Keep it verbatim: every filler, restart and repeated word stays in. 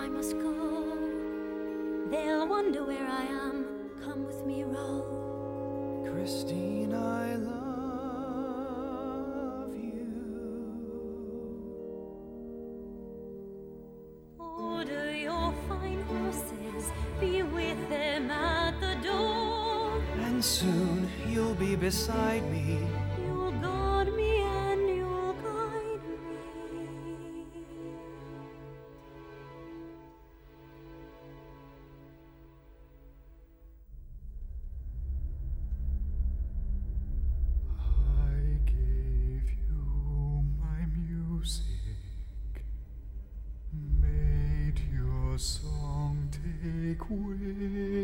must go. They'll wonder where I am. Come with me, row. Christine, I love you. Order your fine horses, be with them at the door. And soon you'll be beside me. You'll guard me and you'll guide me. I gave you my music, made your song take wing.